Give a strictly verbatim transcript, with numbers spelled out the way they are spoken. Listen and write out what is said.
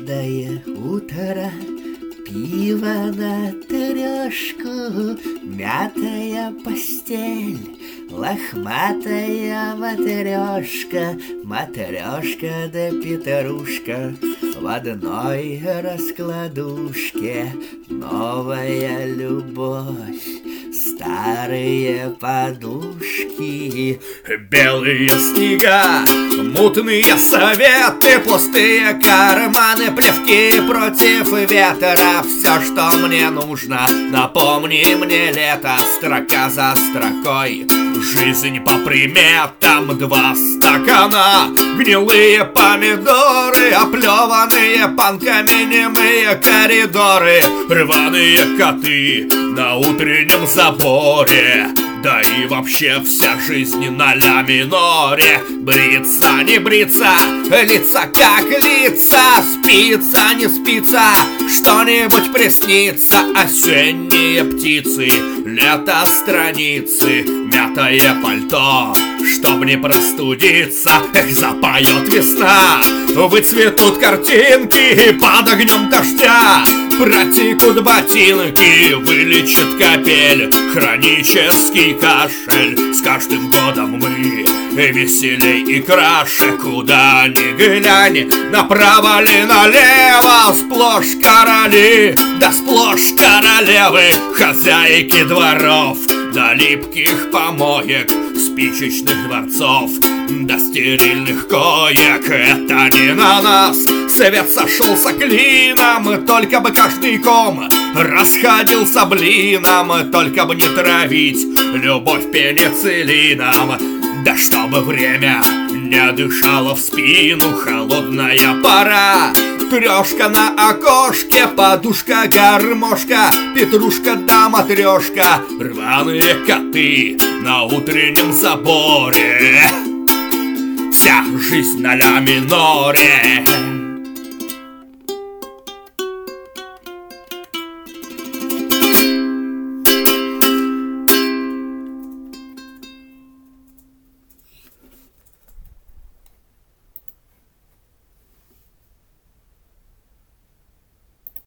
Каждое утро пиво на трешку, мятая постель, лохматая матрешка, матрешка да петрушка в одной раскладушке. Новая любовь, старые подушки, белые снега, мутные советы, пустые карманы, плевки против ветра. Все, что мне нужно, напомни мне лето, строка за строкой. Жизнь по приметам, два стакана, гнилые помидоры, оплеванные панками немые коридоры, рваные коты на утреннем заборе. Да и вообще вся жизнь на ля миноре. Бриться, не бриться, лица как лица, спится, не спится, что-нибудь приснится. Осенние птицы, лето страницы, мятое пальто, чтоб не простудиться. Эх, запоет весна, выцветут картинки под огнем дождя, протекут ботинки, вылечит капель хронический кашель. С каждым годом мы веселей и краше. Куда ни глянь, направо ли налево, сплошь короли, да сплошь королевы, хозяйки дворов, до липких помоек, спичечных дворцов, до стерильных коек. Это не на нас свет сошелся клином, только бы каждый ком расходился блином, только бы не травить любовь пенициллином. Да чтобы время не дышало в спину, холодная пора, трешка на окошке, подушка, гармошка, петрушка да матрешка, рваные коты на утреннем заборе. Вся жизнь на ля миноре.